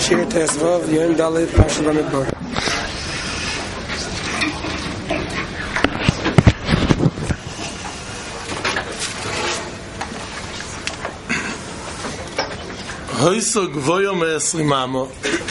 Shir Tesvav, Yom Dalet, Parsha Bamidbar. Hoyso gvoyo me-20 amo.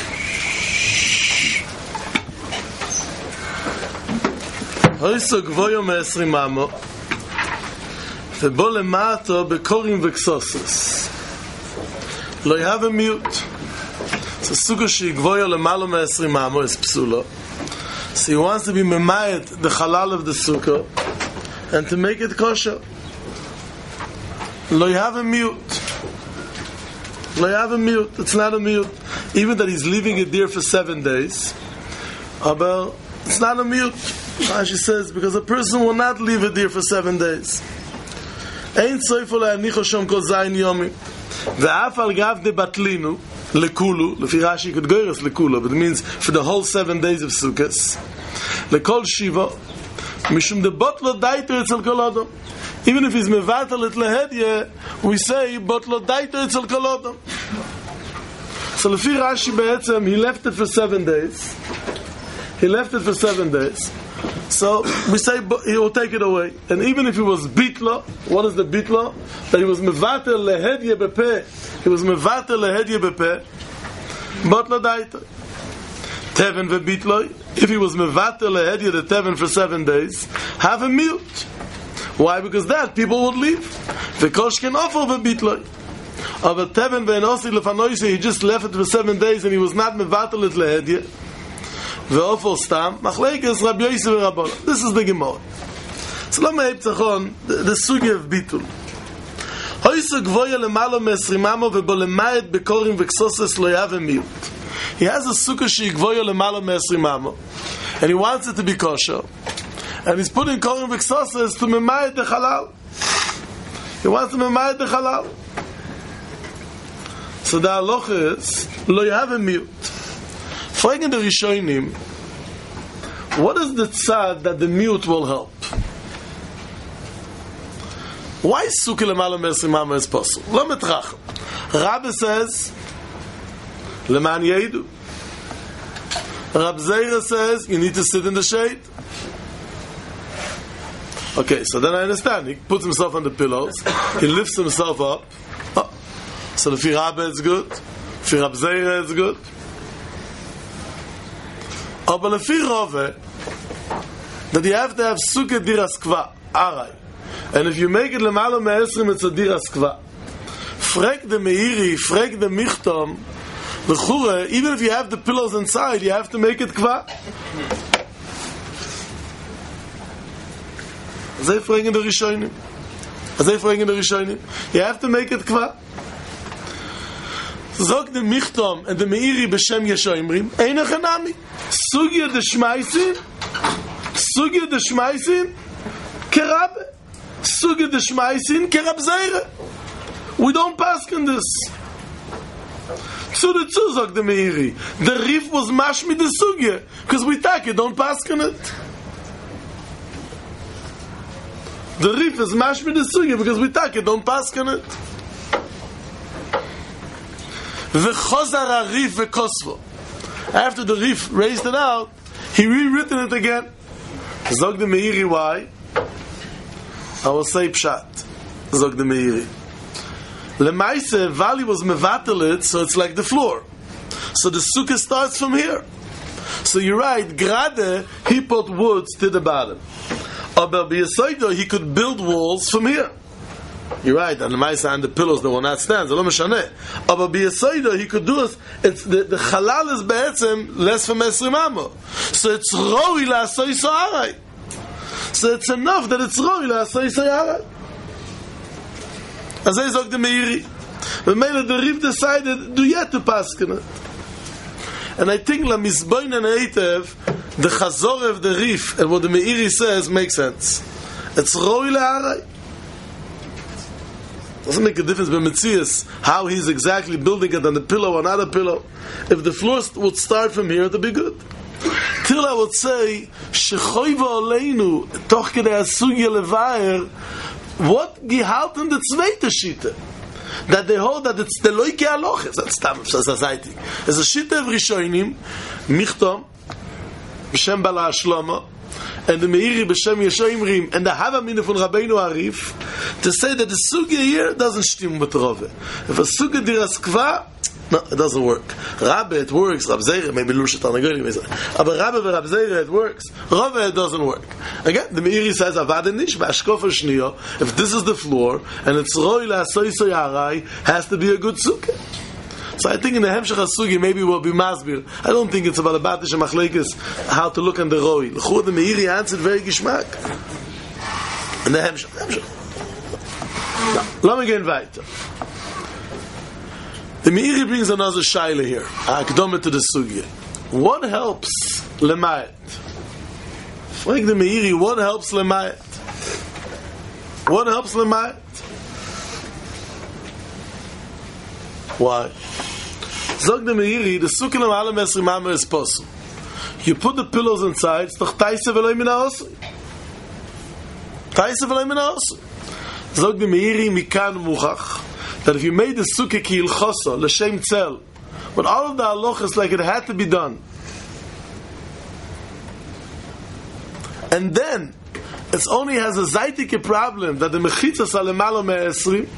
Hoyso gvoyo me-20 amo. ובו למטו בקורים וקסוסס. לא יהווה מיעוט. זה סוגו שיגבויו למעלה מ-20 amo is psulo. So he wants to be memayet the halal of the sukkah and to make it kosher. לא יהווה מיעוט. לא יהווה מיעוט. It's not a miut. Even that he's leaving it there for 7 days. But it's not a miut. Rashi says, because a person will not leave it there for 7 days. אין סויפו להניחו שם כל זין יומי ואף על גב דבטלינו לכולו, לפי רש"י could גוירס לכולו, but it means for the whole 7 days of Sukkot, לכל שיבו משום דבוטלו דייטר אצל כל אדם. Even if he's מבטל את להדיה, we say בוטלו דייטר אצל כל אדם. So לפי רש"י בעצם he left it for 7 days. He left it for 7 days. So we say he will take it away. And even if it was bitlo, what is the bitlo? That he was mevatel lehedye bepeh. He was mevatel lehedye bepeh. Botlo daita. Teven vebitlo. If he was mevatel lehedye the teven for 7 days, have a mute. Why? Because that people would leave. V'kosh can offer vebitlo. Of a teven ve'enosi lefanoisi, he just left it for 7 days and he was not mevatel it lehedye. ואופו סתם, מחלקת רבי יוסף ורבון. This is the Gemara. So לא מהיב צחון, the סוגיה of ביטול. הויסו גבויה למעלה מ-20 amo ובו למעט בקורים וקסוסס לא יהווה מיעוט. He has a sukkah שהיא גבויה למעלה מ-20 amo, and he wants it to be kosher, and he's putting korim v'ksoses to memayet the halal. He wants to memayet the halal. So the halacha is, lo yahave miut. Fragen the Rishonim, what is the tzad that the mute will help? Why is sukkah lemala me-20 amo is possible? Lo metrach. Rabbi says, leman yedu. Rab Zeira says, you need to sit in the shade. Okay, so then I understand. He puts himself on the pillows. He lifts himself up. Oh. So if Rabbi it's good. If Rab Zeira it's good. Aber lefi Rove, that you have to have sukkah diras kva, aray. And if you make it lemala me-20, it's a diras kva. Frek the meiri, frek the michtom, the chure, even if you have the pillows inside, you have to make it kva. Azay fragen the Rishonim. Azay fragen the Rishonim. You have to make it kva. Zog the michtom and the meiri b'shem yeshoimrim, eina chanami. Sugya de Shmaisin, Kerab, Sugya de Shmaisin, Kerab Zeire. We don't pass on this. So the Tzuzak the Meiri, the Rif was mashmi the Sugya, because we take it, don't pass on it. The Rif is mashmi the Sugya, because we take it, don't pass on it. V'chozar HaRif v'kosvo. After the Rif raised it out, he rewritten it again. Zog the Meiri, why? I will say Pshat. Zog the Meiri. Lemaise, Vali was mevatel it, so it's like the floor. So the sukkah starts from here. So you're right, Grade, he put woods to the bottom. Aber B'Yesoido, he could build walls from here. You're right, and the Maisa and the pillows that will not stand, but B'Yesoido, he could do it. It's the halal is be'etzem less from 20 amo. So it's roi la'asoi so'arai. So it's enough that it's roi la'asoi so'arai. As I said the Meiri, the Rif decided, do yet to paskin it. And I think la misboin and eitev, the chazor of the Rif, and what the Meiri says makes sense. It's roi la'arai. Doesn't make a difference by Metzias how he's exactly building it on the pillow or not a pillow. If the floor would start from here, it would be good. Till I would say, Shechoiva Oleinu, toch kedei asugya levaer, what gehalten the zweite Shite? that they hold that it's the loike aloches. That's time of society. As a shit of Rishonim, Michtom, B'Shem Bala Shlomo, and the Meiri B'Shem Yeshoimrim, and the Havamina von Rabbeinu Arif, to say that the Sugya here doesn't stim with Rove. If a Sugya diras kva, no, it doesn't work. Rabbe, it works. Rab Zeira, maybe Lushat Anagonim is it. But Rabbe and Rab Zeira, it works. Rove, it doesn't work. Again, the Meiri says, Avadenish, Bashkofa Shniyo, if this is the floor, and it's Roi La Soy Soy Arai, has to be a good Sukkah. So I think in the Hemshech HaSugi maybe will be Masbir. I don't think it's about a Batish and Machlekes, how to look on the Roi. L'chur, the Meiri answered very Gishmak. And the Hemshech. Now, let me get weiter. The Meiri brings another shaila here. Akdome to the Sugya. What helps Lemayet? Like the Meiri, what helps Lemayet? What helps Lemayet? Why? Zog the Meiri, the Sukkah L'Malam Esrim Amar is possible. You put the pillows inside, it's doch Taisa V'Loi Min HaOsri. Taisa V'Loi Min HaOsri. Zog the Meiri, Mikan Muchach, that if you made the Sukkah Ki Ilchosa, L'Shem Tzel, but all of the halachas like it had to be done, and then it only has a Zaytike problem that the Mechitza Salemalo Me'esrim,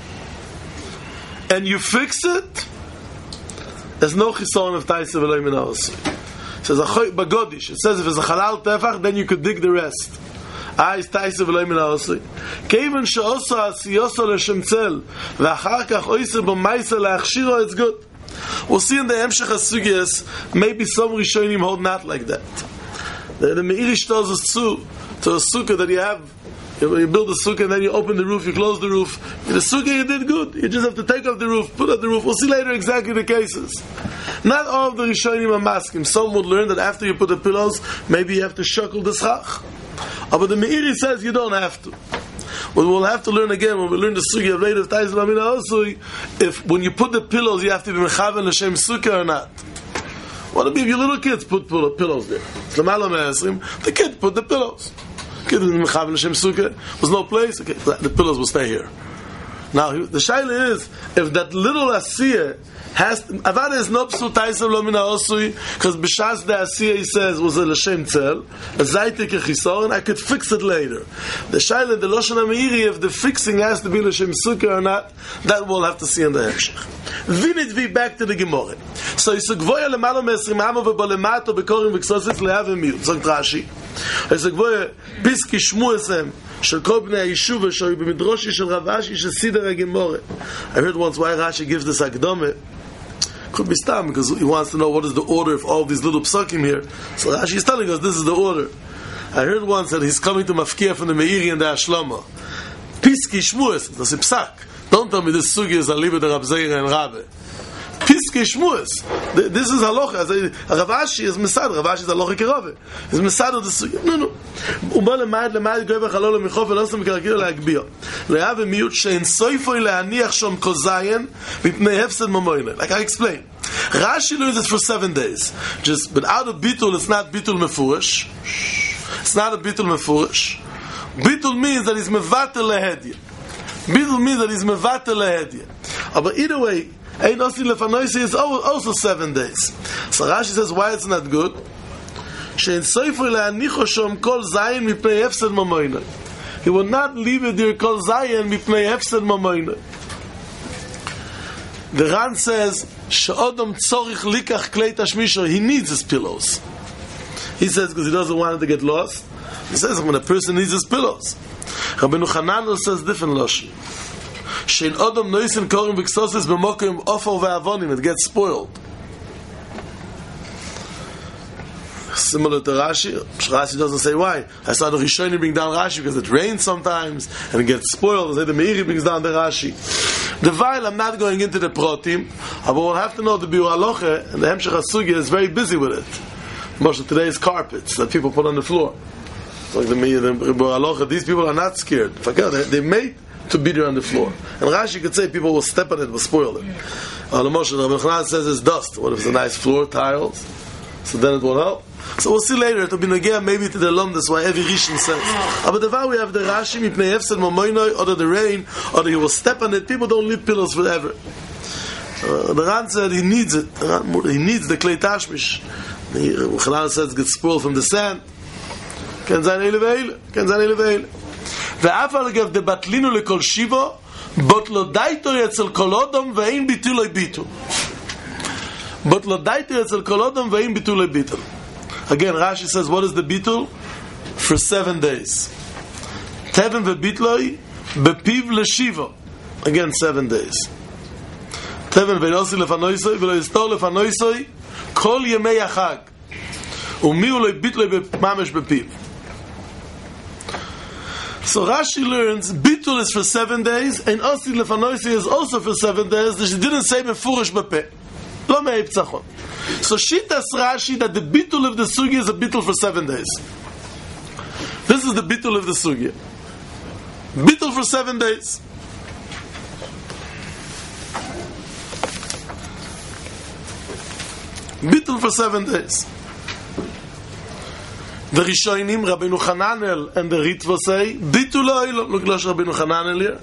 and you fix it, there's no chisaron of Taisa V'Loi Min HaOsri. It says Bagodish. It says if it's a halal tefach, then you could dig the rest. Is Taisa V'Loi Min HaOsri. Kevan she'osa asiyosa l'shem tzel v'achar kach oiser b'maisa le'achshiro, it's good. We'll see in the Hemshech HaSugyas, maybe some Rishonim hold not like that. The Meiri tells us to a sukkah that you have. You build a sukkah and then you open the roof, you close the roof. In the sukkah you did good. You just have to take off the roof, put up the roof. We'll see later exactly the cases. Not all of the Rishonim are maskim. Some would learn that after you put the pillows, maybe you have to shuckle the schach. But the Meiri says you don't have to. What we'll have to learn again when we learn the sukkah of later of Taisa V'Loi Min HaOsri, if when you put the pillows you have to be mechaven l'shem sukkah or not. What if your little kids put pillows there? The kid put the pillows. Kid in mechaven l'shem sukkah was no place. Okay, the pillows will stay here. Now the shaila is if that little asiyah has Avada is not psul Taisa V'Loi Min HaOsri because b'shas the asiyah he says was a l'shem tzel a zaytik echisor and I could fix it later. The shaila the Loshen HaMeiri if the fixing has to be l'shem sukkah or not, that we'll have to see in the Hemshech. Vinit vi back to the Gemara. So yisugvoya lemalo me'esrim amo v'bolemato bekorim v'ksosis le'avim miut. Zog Rashi. Yisugvoya piski shmuesem shel kol bnei hayishuv v'shoy b'midroshi shel Rav Ashi shel Siddur HaGemara. I heard once why Rashi gives this akdome. Could be stam because he wants to know what is the order of all these little psukim here. So Rashi is telling us this is the order. I heard once that he's coming to Mafkiah from the Meiri and the Ashlama. Piski shmues, that's a psak. Don't tell me this sugi is a libe de Rab Zeira and Rabbe. Piski shmues. This is halacha. Rav Ashi is mesad. Rav Ashi is halacha kerove. He's mesad of the sugi. No. Uba lemad goy b'chalol michof v'losam v'karakir le'agbiyah. Le'av miut she'en soifoi le'aniach shom kozayin mipnei hefsed mamoyne. Like I explained. Rashi learns it for 7 days. But out of bitul, it's not bitul mefurish. It's not a bitul mefurish. Bitul means that he's mevatel lehediyah. Bitul means that he's mevatel lehediyah. But either way, Ein Osi Lefanoisi is also 7 days. So Rashi says why it's not good. Shein soifoi le'anicho shom kol zayin mipnei hefsed mamoyne. He will not leave it there kol zayin mipnei hefsed mamoyne. The Ran says she'odom tzorich likach klei tashmisho. He needs his pillows. He says because he doesn't want it to get lost. He says when a person needs his pillows. Rabbeinu Chananel says different lashon. Shein odom noisen korim v'ksosis b'mokim ofar ve'avonim. It gets spoiled. Similar to Rashi. Rashi doesn't say why. I saw the Rishonim bring down Rashi because it rains sometimes and it gets spoiled. I say the Meiri brings down the Rashi. The Vail, I'm not going into the protim, but we'll have to know the Biur Halacha and the Hemshech HaSugya is very busy with it. Most of today's carpets that people put on the floor. Like the Biur Halacha, these people are not scared. They're made to be there on the floor. And Rashi could say people will step on it, will spoil it. The Moshe Rabbeinu Chanan says it's dust. What if it's a nice floor, tiles? So then it won't help. So we'll see later. It will be nagea maybe to the alumnus why every Rishon says. But the vow we have the Rashi mipnei hefsed mamoinoi, or the rain, or he will step on it. People don't leave pillows forever. The Ran said he needs it. He needs the klei tashmish. The Chanal says it gets spoiled from the sand. Ken zayin eile ve'eile. Ken zayin eile ve'eile. Ve'af al gav de batlinu lekol shiva, but lo daito yetzel kol odom ve'ein bituloi bitul. But lo daito yetzel kol odom ve'ein bituloi bitul. Again, Rashi says, what is the bitul? For 7 days. Teven ve'bitloi bepiv leshiva. Again, 7 days. Teven ve'yosi lefanoisoi ve'lo yistor lefanoisoi kol yemei achag. Umiu lo bitloi mamish bepiv. So Rashi learns bitul is for 7 days, and osi lefanoisoi is also for 7 days. That she didn't say mefurish bepeh. Lo me'ei ptzachon. So Shitas Rashi that the bitul of the sugya is a bitul for 7 days. This is the bitul of the sugya. Bitul for 7 days. Bitul for 7 days. The Rishonim, Rabbeinu Hananel and the Ritva say, bitul ha'olam. Look, Rabbeinu Hananel here.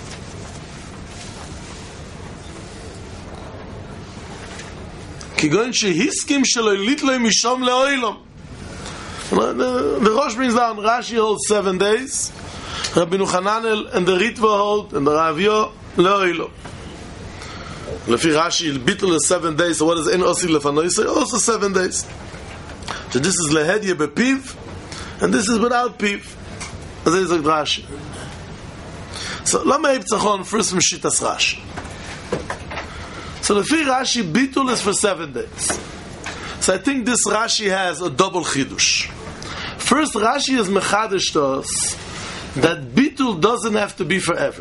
Kigon shehiskim shelo litloi mishom le'olam. The Rosh brings down, Rashi holds 7 days, Rabbeinu Hananel and the Ritva hold, and the Ravyo le'olam. Lefi Rashi, bitul is 7 days, so what is en osi lefanoisoi? Also 7 days. So this is lehedye bepiv, and this is without piv. As is like Rashi. So, lama iptzachon, first from Shitas Rashi. So the Lefi Rashi, bitul is for 7 days. So I think this Rashi has a double chidush. First, Rashi is mechadish to us that bitul doesn't have to be forever.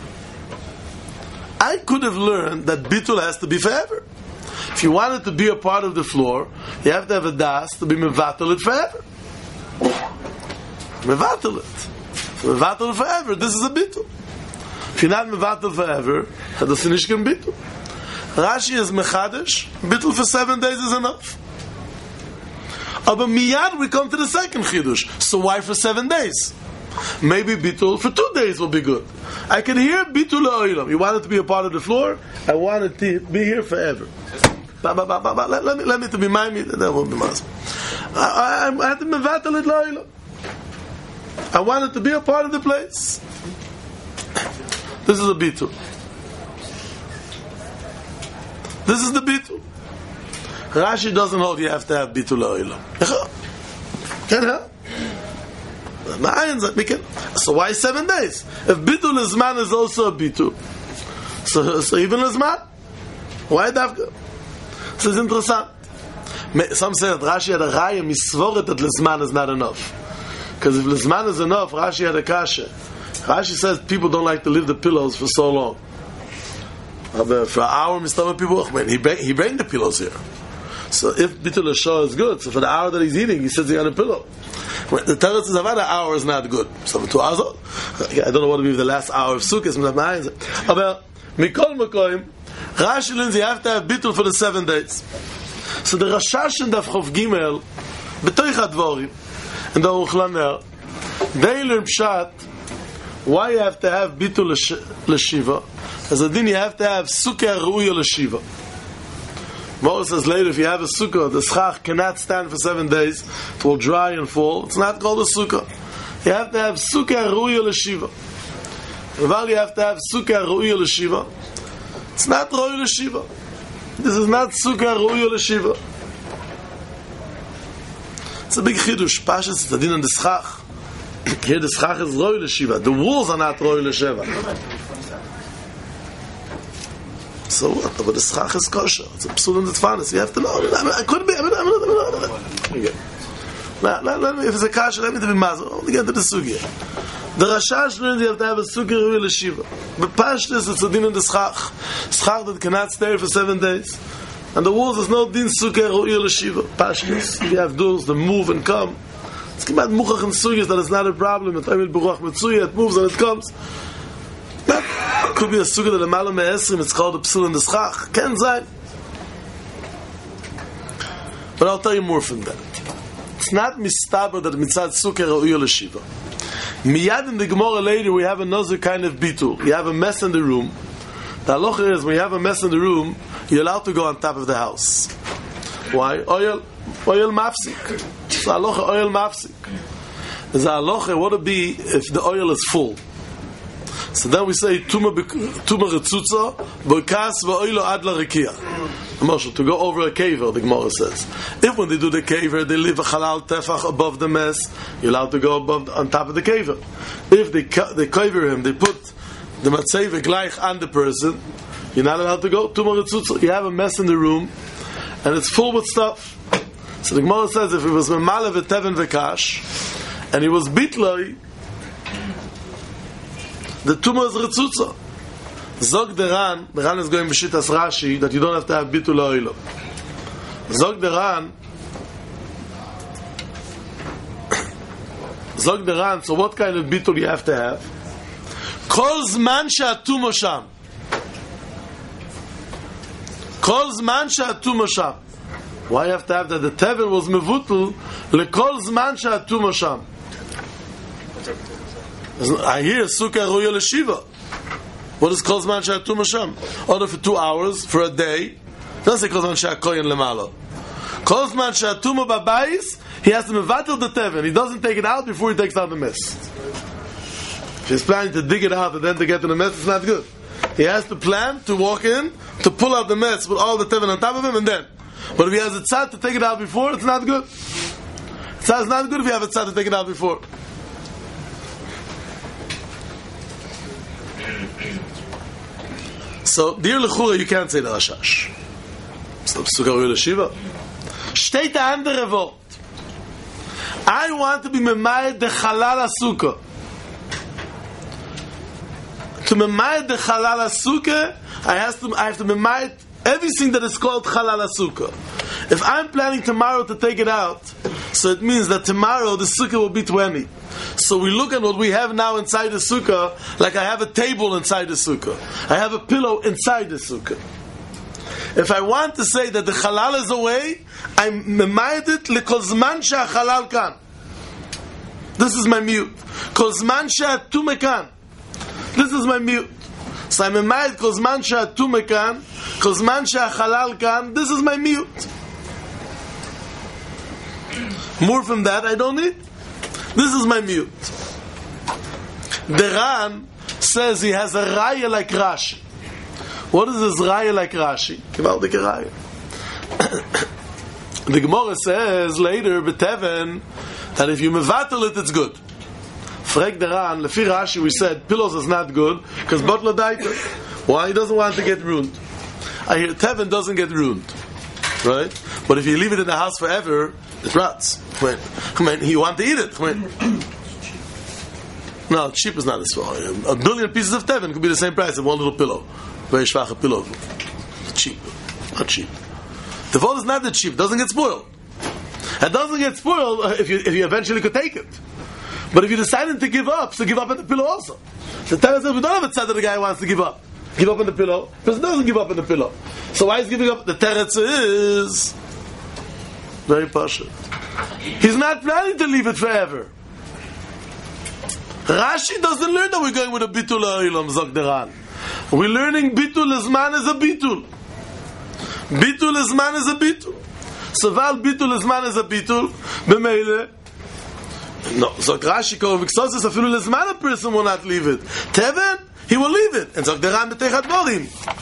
I could have learned that bitul has to be forever. If you wanted to be a part of the floor, you have to have a das to be mevatel it forever. Mevatel it. So mevatel it forever. This is a bitul. If you're not mevatel forever, that doesn't ishkem bitul. Rashi is mechadish. Bitul for 7 days is enough. But miyad we come to the second chidush. So why for 7 days? Maybe bitul for 2 days will be good. I can hear bitul ha'olam. You wanted to be a part of the floor. I wanted to be here forever. Let me to be my me. That won't be mazel. I had to mevatel it la'olam. I wanted to be a part of the place. This is a bitul. This is the bitul. Rashi doesn't hold you have to have bitul ha'olam. Can help. So why 7 days? If bitul Zman is also a bitul, so even Zman, why dafka? So it's interesting. Some say that Rashi had a raya misvoret that Zman is not enough. Because if Zman is enough, Rashi had a kasha. Rashi says people don't like to leave the pillows for so long. For an hour, people, he bring the pillows here. So if bitul shah is good, so for the hour that he's eating, he sits on a pillow. The teretz is about an hour is not good. So for 2 hours, I don't know what will be the last hour of sukkah. But mikol makoim, Rashi learns you have to have bitul for the 7 days. So the Rashash and the Chof Gimel, betoich hadvorim, and the Aruch Laner, they learn pshat why you have to have bitul l'shiva. As a din, you have to have sukkah ru'ya l'shiva. Moses says later, if you have a sukkah, the schach cannot stand for 7 days, it will dry and fall. It's not called a sukkah. You have to have sukkah ru'ya l'shiva. While you have to have sukkah ru'ya l'shiva, it's not ru'ya l'shiva. This is not sukkah ru'ya l'shiva. It's a big chidush. Pashas, it's the din on the schach. Here the schach is ru'ya l'shiva. The walls are not ru'ya l'shiva. So what? But the schach is kosher. It's a psul and it's fanis. You have to know. I couldn't be. Okay. Let me, if it's a kasher, let me to be mazel. I want to get to the sugya. The Rashash learns you have to have a sukkah ru'ya l'shiva. But pashtus, it's a din in the schach. Schach that cannot stay for 7 days. And the walls, there's no din sukkah ru'ya l'shiva. Pashtus, you have doors that move and come. It's about muchach and sugyas that it's not a problem. It's Emil Beruach Mitzuya, it moves and it comes. That could be a sukkah that a malam me'esrim, it's called a psul in the schach. Ken zayin. But I'll tell you more from that. It's not mistaber that mitzad sukkah ra'uya l'shiva. Miyad in the Gemara later we have another kind of bitul. You have a mess in the room. The halacha is when you have a mess in the room, you're allowed to go on top of the house. Why? Oil mafsik. So halacha oil mafsik. There's a halacha, what would be if the oil is full? So then we say tuma retzutza b'kas v'oilo ad l'rekia. Marshal, to go over a caver, the Gemara says. If when they do the caver, they leave a halal tefach above the mess, you're allowed to go on top of the caver. If they caver him, they put the matzeva gleich on the person, you're not allowed to go. Tuma retzutza. You have a mess in the room, and it's full with stuff. So the Gemara says if it was memale v'teven v'kash, and he was bitloi, the tumah is retzutza. Zog the Ran is going b'shitas Rashi that you don't have to have bitul ha'olam. Zog the Ran, so what kind of bitul you have to have? Kol zman she'atum sham. Kol zman she'atum sham. Why you have to have that? The tevel was mevutul lekol zman she'atum sham. I hear sukkah roya l'shiva. What is kol zman she'atum sham? Order for 2 hours, for a day. Doesn't say kol zman she'akoyen lemalo. Kol zman she'atum b'bayis, he has to mevatel the tevel. He doesn't take it out before he takes out the mess. If he's planning to dig it out and then to get to the mess, it's not good. He has to plan to walk in, to pull out the mess with all the tevel on top of him, and then. But if he has a tzad to take it out before, it's not good. It's not good if you have a tzad to take it out before. So, dear Lechura, you can't say the Rashash. So, Sukkah Roya L'Shiva. Steht der andere Wort. I want to be memayed the Chalal HaSukkah. To memayed the Chalal HaSukkah, I have to memayed everything that is called Chalal HaSukkah. If I'm planning tomorrow to take it out, so it means that tomorrow the Sukkah will be 20. So we look at what we have now inside the sukkah, like I have a table inside the sukkah. I have a pillow inside the sukkah. If I want to say that the halal is away, I'm memayed it lekol zman she'halal kan. This is my mute. Kol zman she'atume kan. This is my mute. So I'm memayed kol zman she'atume kan, kol zman she'halal kan. This is my mute. More from that I don't need. This is my mute. The Ran says he has a raya like Rashi. What is this raya like Rashi? Gewaldige raya. The Gemara says later, B'teven, that if you mevatel it, it's good. Frek the Ran, lefi Rashi, we said pillows is not good because botla daita. Why? He doesn't want to get ruined. I hear Teven doesn't get ruined, right? But if you leave it in the house forever, it rots. You want to eat it. No, cheap is not as far. A billion pieces of Teven could be the same price as one little pillow. Very schwache pillow. Cheap. Not cheap. The vote is not that cheap. It doesn't get spoiled. It doesn't get spoiled if you eventually could take it. But if you decided to give up, so give up on the pillow also. The Torah says we don't have a tzad that the guy wants to give up. Give up on the pillow. The person doesn't give up on the pillow. So why is giving up? The teretz is very pashut. He's not planning to leave it forever. Rashi doesn't learn that we're going with a bitul ha'olam, zog the Ran. We're learning bitul azman is a bitul. Bitul azman is a bitul. So val bitul azman is a bitul. B'meile. No, zog Rashi kol v'ksos afilu lezman a person will not leave it. Teven, he will leave it. And zog the Ran b'techat morim.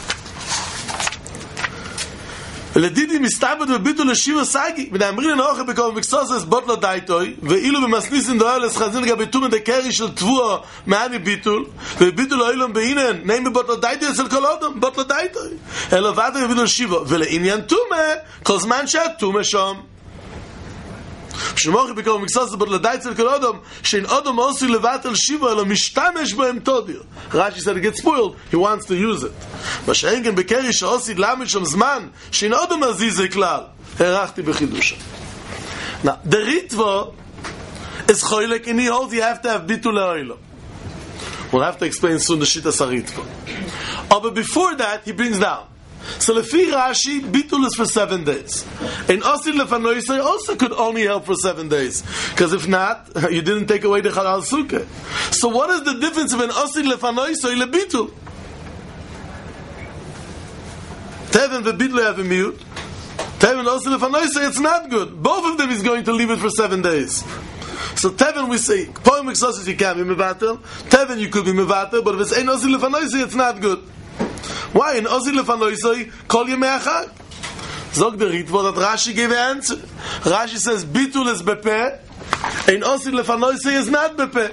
לדידי מסתעבד וביטול לשיבה סגי ונאמרים לנאוכל בכל מקסוסס בוטלו דייטוי ואילו במסניסים דואלס חזין לגבי תומן דקרי של תבוע מעני ביטול וביטול האילום בהינן נעים בבוטלו דייטוי אצל כל אודם בוטלו דייטוי אלא ועדה וביטול לשיבה ולעניין תומה כל זמן שהתומה שם שמוכי בכל מקסוסס בוטלו דייטוי אצל כל אודם שאין אודם עושי לבטל שיבה אלא משתמש בהם תודיר Rashi said it gets spoiled, he wants to use it. מה שאין כן בקרי שעושי למד שם זמן שאין אודם עזיזה כלל הרחתי בחידושה. Now, the Ritva is choylek and he holds you have to have bitul ha'olam. We'll have to explain soon the Shittas HaRitva. But before that, he brings down So lefi Rashi, bitul is for 7 days. And Osid lefanoisei also could only help for 7 days. Because if not, you didn't take away the Halal Sukkah. So what is the difference between Osid lefanoisei and bitul? Teven and bitul have a mute. Teven and Osid lefanoisei, it's not good. Both of them is going to leave it for 7 days. So Teven we say, Poem Exosis you can be mevatel. Teven you could be mevatel, but if it's ein Osid lefanoisei, it's not good. Why? In Osid lefanoisei, kol yemei hachag. Zog der Ritva that Rashi gave an answer. Rashi says, bitul is bepeh, and Osid lefanoisei is not bepeh.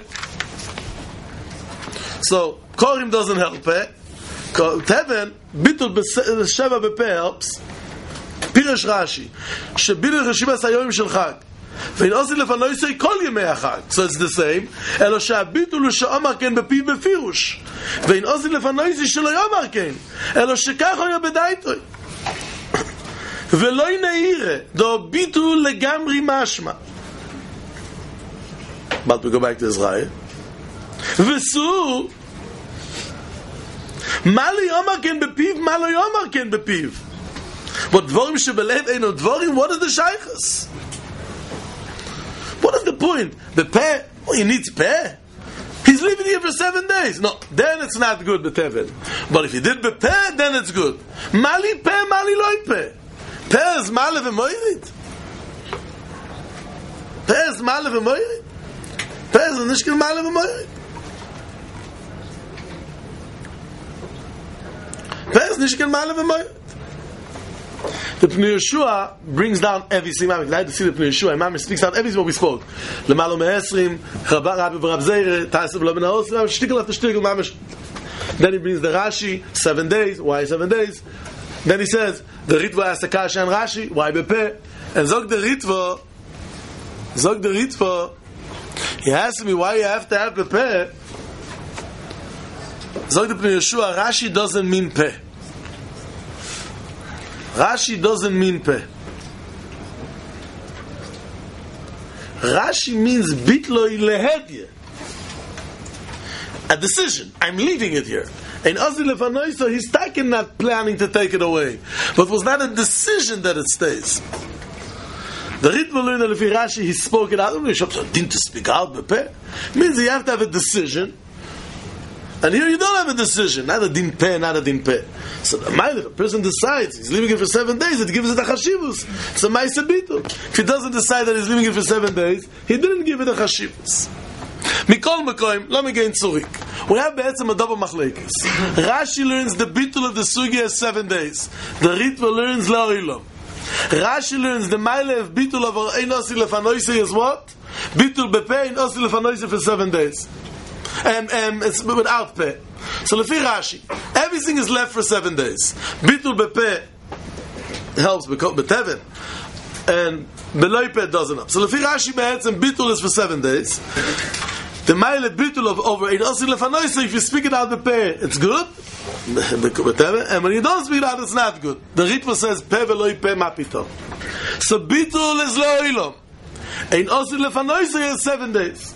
So, Korim doesn't help, Teven, bitul sheva bepeh helps. Pirish Rashi, shebitul reshivas hayoyim shel chag. ואין עושים לפנויסי כל ימי החג. So it's the same. אלא שהביטול הוא שאומר כן בפיו בפירוש. ואין עושים לפנויסי שלא יאמר כן. אלא שכך היה בדייטוי. ולא ינעירה. דו ביטול לגמרי משמע. But we go back to Israel. וסו מה לא יאמר כן בפיו, מה לא יאמר כן בפיו. ודבורים שבלב אינו דבורים, what is the shaykhus? What is the point? The peh, well, he needs peh. He's leaving here for 7 days. No, then it's not good, Betevel. But if he did peh, then it's good. Mali peh, mali loy peh. Peh is male v'moirit. Peh is male v'moirit. Peh is nishkel male v'moirit. Peh is nishkel male v'moirit. The Pnei Yeshua brings down everything. I'm glad to see the Pnei Yeshua. Imam speaks out everything what we spoke. Lemalo me'esrim, Rabbi Rav Zeire, Taisab Lo Ben Haosra, shtickle after shtickle, mamish. Then he brings the Rashi, 7 days. Why 7 days? Then he says, the Ritva has the Kasha and Rashi. Why bepeh? And Zog the Ritva, he asked me why you have to have bepeh. Zog the Pnei Yeshua, Rashi doesn't mean peh. Rashi doesn't mean peh. Rashi means bitloi lehedye. A decision. I'm leaving it here. And Osid lefanoisei, he's taking, not planning to take it away. But it was not a decision that it stays. The Ritva learned lefi Rashi, he spoke it out. Didn't to speak out bepeh? Means you have to have a decision. And here you don't have a decision, not a din peh, not a din peh. So the if a person decides he's leaving it for 7 days, it gives it a chashivus. It's a ma'aseh bitul. If he doesn't decide that he's leaving it for 7 days, he didn't give it a chashivus. Mikol mekoim, let me get in Zurik. We have be'etzem a double machlekes. Rashi learns the bitul of the sugya is 7 days. The Ritva learns la'olam. Rashi learns the ma'ile of bitul of ein osi lefanoisei is what? Bitul bepeh ein osi lefanoisei for 7 days. It's without peh. So lefi Rashi, everything is left for 7 days. Bitul bepeh helps beteven, and beloy peh doesn't help. So lefi Rashi be'etzem bitul is for 7 days. The ma'ile bitul of over ein osi lefanoisei, if you speak it out bepeh, it's good. And when you don't speak it out, it's not good. The Ritva says peh veloy peh ma pitom. So bitul is lo ilom. Ein osi lefanoisei is 7 days.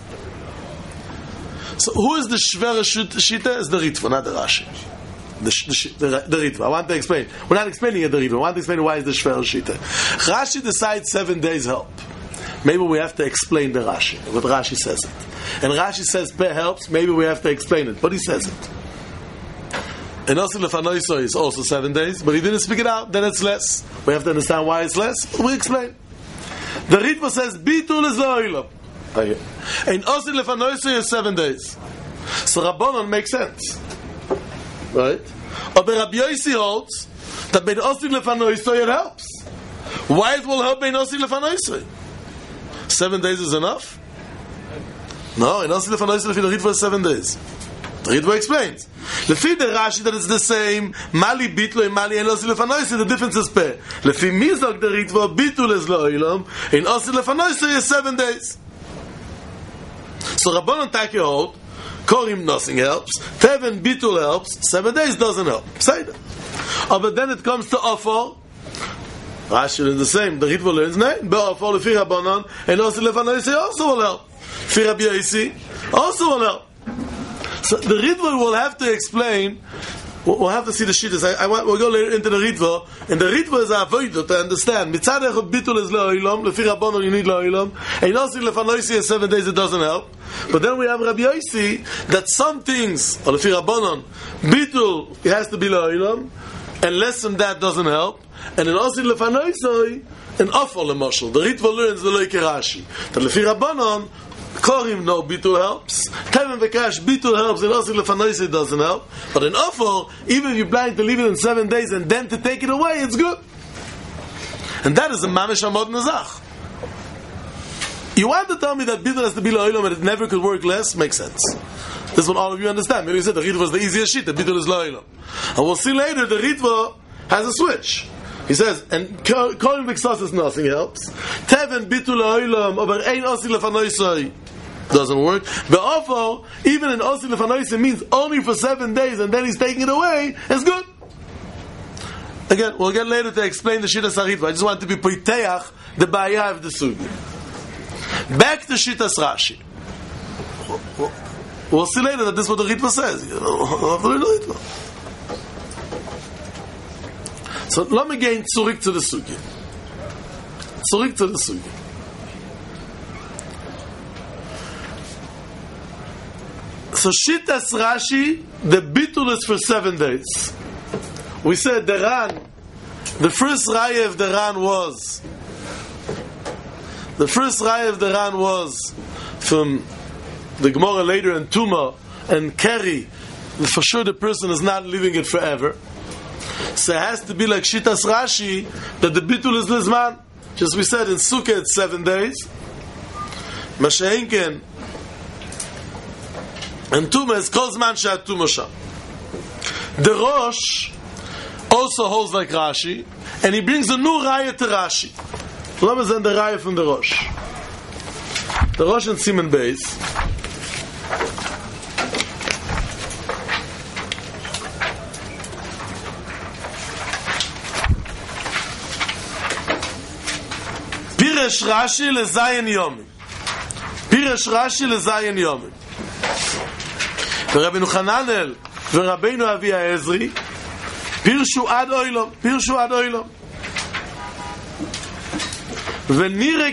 So who is the Shvera Shita? Is the Ritva, not the Rashi. The Ritva. I want to explain. We're not explaining it, the Ritva. I want to explain why is the Shvera Shita. Rashi decides 7 days help. Maybe we have to explain the Rashi, what Rashi says it. And Rashi says peh helps, maybe we have to explain it, but he says it. And also lefanoisei is also 7 days, but he didn't speak it out, then it's less. We have to understand why it's less, but we explain. The Ritva says bitul is lo'ilam. And Osid lefanoisei is 7 days. So Rabbanon makes sense, right? Or the Rabbi Yossi holds that bein Osid lefanoisei it helps. Why it will help bein Osid lefanoisei? 7 days is enough? No, in Osid lefanoisei lefi the Ritva is 7 days. The Ritva explains. Lefi the Rashi that it's the same. Mali bitlo and mali en Osid lefanoisei. The difference is peh. Lefi mizog the Ritva bitul is lo'ilam. In Osid lefanoisei is 7 days. So Rabbanon take your hold, Korim nothing helps, Teven bitul helps, 7 days doesn't help. Say that. But then it comes to Ofor, Rashi is the same, the Ritva learns, Be'ofor lefi Rabbanon, and also lefanoisei also will help. Lefi Rabbi Yossi also will help. So the Ritva will have to explain We'll have to see the shittas. We'll go later into the Ritva. And the Ritva is a avodah to understand. Mitzad echad bitul is le'olam. Lefi Rabbanon you need le'olam. And also lefanoisi in 7 days it doesn't help. But then we have Rabbi Yossi that some things, or lefi Rabbanon, bitul it has to be le'olam, and less than that doesn't help. And then also lefanoisi and afal lemashal. The Ritva learns the loike Rashi. That lefi Rabbanon Korim no bitul helps. Teven v'kash bitul helps. And also lefanoisi it doesn't help. But in Ofel, even if you're planning to leave it in 7 days and then to take it away, it's good. And that is a mamish amod nazach. You want to tell me that bitul has to be la'olam and it never could work less? Makes sense. This is what all of you understand. Maybe you said the Ritva was the easiest shit. The bitul is la'olam. And we'll see later the Ritva has a switch. He says, and korim v'ksas nothing helps. Teven bitul la'olam over ein osi lefanoisi doesn't work. But also, even in osi lefanoisi means only for 7 days and then he's taking it away, it's good. Again, we'll get later to explain the Shittas Ritva. I just want to be poiteach the ba'aya of the sugi. Back to Shittas Rashi. We'll see later that this is what the Ritva says. So let me gain zurück to the sugi. Zurück to the sugi. So Shittas Rashi, the bitul is for 7 days. We said the Ran, the first raya of the Ran was from the Gemara later in Tuma and Keri. For sure the person is not living it forever. So it has to be like Shittas Rashi that the bitul is lizman. Just we said in Sukkah it's 7 days. Masha'inken and Tuma is kol zman she'at Tuma sham. The Rosh also holds like Rashi, and he brings a new raya to Rashi. Let me send the raya from the Rosh. The Rosh and Siman Beis. Piresh Rashi lezayin yomi. Piresh Rashi lezayin yomi. ורבינו חננאל ורבינו אבי העזרי פירשו עד אוילום ונראה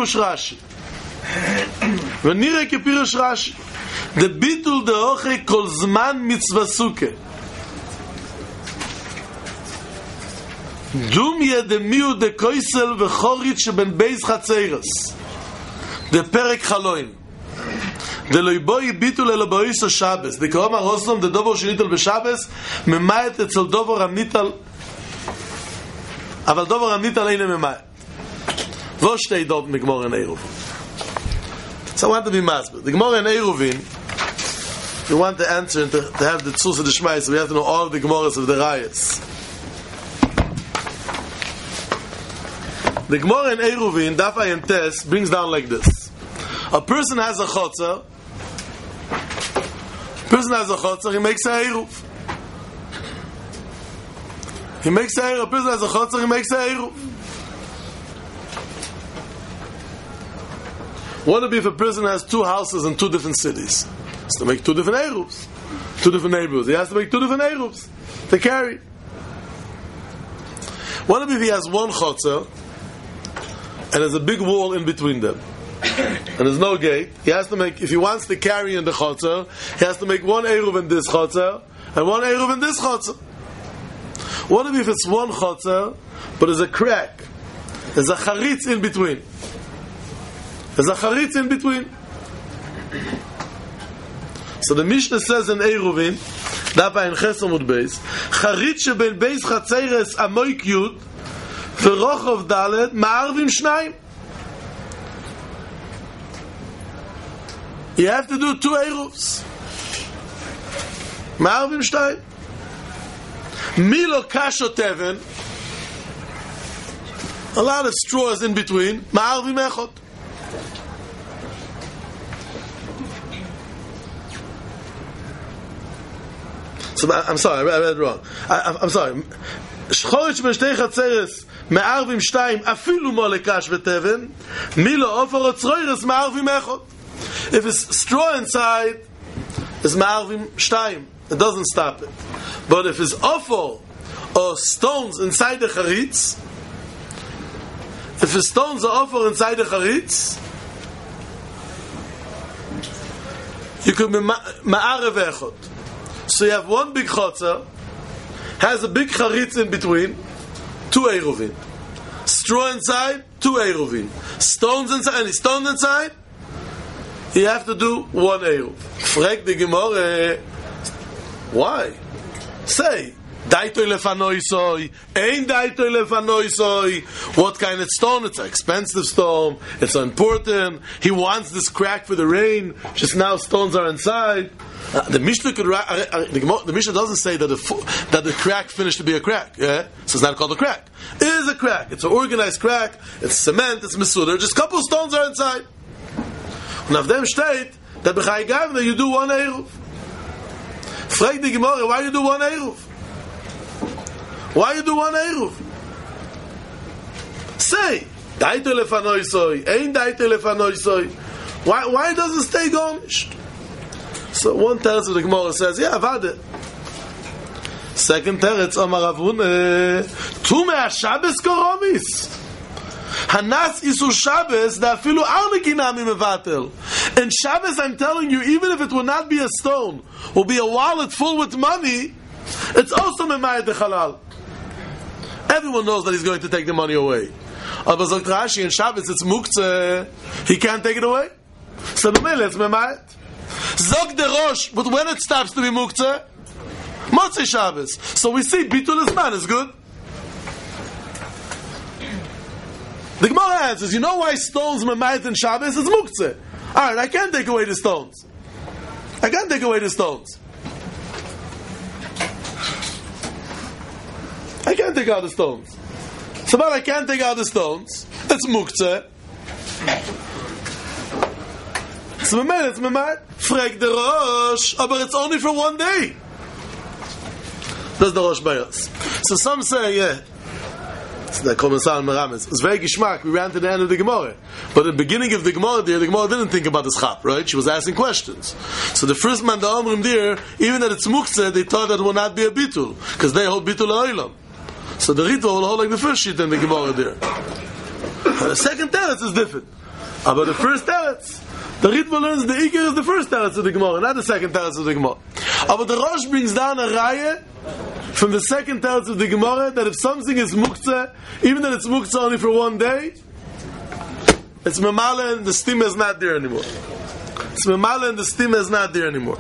כפירוש רש"י דביטול דאוכי כל זמן מצווה סוכה דומיה דמיהו דקויסל וחורית שבין בייס חציירס דפרק חלוין דלוי בוי ביטול אלא באויס השבס דקרום הרוסלום דדובר שניטל בשבס ממאית אצל דובר המניטל אבל דובר המניטל אינה ממאית ושתי דוב מגמור אין אירובין. So I want to be masber. The Gemara in Eruvin, we want the answer and to have the tzuz of the Shmai, so we have to know all the Gemaras of the Rayas. The Gemara in Eruvin, Daf Ayin Tes, brings down like this. A person has a chotzer, he makes a Eruv. A person has a chotzer, he makes a Eruv. What would be if a person has 2 houses in 2 different cities? He has to make 2 different Eruvs. 2 different neighborhoods. He has to make 2 different Eruvs to carry. What would be if he has 1 chotzer and there's a big wall in between them? And there's no gate. He has to make, if he wants to carry in the chotzer, he has to make 1 Eruv in this chotzer and 1 Eruv in this chotzer. What if it's 1 chotzer, but there's a crack? There's a charitz in between. So the Mishnah says in Eruvin, Dapa in Chesamud Beis, charitz sheben beis chatzeres amoik yud, v'rochov dalet, ma'arvim shnayim. You have to do 2 Eruvs. Ma'arvim shnayim. Milo kasho teven, a lot of straws in between, ma'arvim echot. So I'm sorry, I read it wrong. I'm sorry. Shchorich b'shtei chatzeres me'arvim shtayim afilu mo lekash v'teven milo ofer otzroires me'arvim echot. If it's straw inside, it's me'arvim shtayim. It doesn't stop it. But if it's awful or stones inside the charitz, if the stones are awful inside the charitz, you could be ma'arev echot. So you have one big chotzer, has a big charitz in between, 2 eruvin. Straw inside, 2 eruvin. Stones inside, any stone inside, you have to do 1 eruv. Frag the Gemara, why? Say, daitoi lefanoi soy, ein daitoi lefanoi soy. What kind of stone? It's an expensive stone. It's important. He wants this crack for the rain. Just now, stones are inside. The Mishnah could. The Mishnah doesn't say that the crack finished to be a crack. Yeah, so it's not called a crack. It is a crack. It's an organized crack. It's cement. It's mesuder. Just a couple of stones are inside. And of them state that b'chai gavna you do 1 eruv. Frag the Gemara, why you do 1 eruv? Why you do 1 eruv? Say, daito lefanoi soy, ein daito lefanoi soy. Why doesn't it stay garnished? So one teretz of the Gemara says, yeah, I've had it. Second teretz, Amar Avune, Tume ha-Shabbos koromis. Hanas isu Shabbos, da afilu arnikinami mevatel. And Shabbos, I'm telling you, even if it will not be a stone, will be a wallet full with money, it's also memayet the halal. Everyone knows that he's going to take the money away. Aber sagt Rashi, in Shabbos it's muktzeh, he can't take it away. So it's memayet. Zog the Rosh, but when it stops to be muktzeh, Motzei Shabbos. So we see bitul man is good. The Gemara answers, you know why stones memayet in Shabbos? It's muktzeh. Alright, I can't take away the stones. I can't take away the stones. I can't take out the stones. So, but I can't take out the stones. It's muktzeh. It's memayet. Frag the Rosh, but it's only for 1 day. That's the Rosh Bayas. So some say, yeah, it's the Komensal Merames. It's very geschmack. We ran to the end of the Gemara. But at the beginning of the Gemara there, the Gemara didn't think about the schap, right? She was asking questions. So the first man, the Omrim there, even that it's muktzeh, they thought that it would not be a bitul, because they hold bitul ha'olam. So the Ritva will hold like the first sheet in the Gemara there. The second teretz is different. But the first teretz, the Ritva learns the Iker is the first teretz of the Gemara, not the second teretz of the Gemara. But the Rosh brings down a raya from the second teretz of the Gemara that if something is muktzeh, even that it's muktzeh only for 1 day, it's memala and the stima is not there anymore. It's memala and the stima is not there anymore.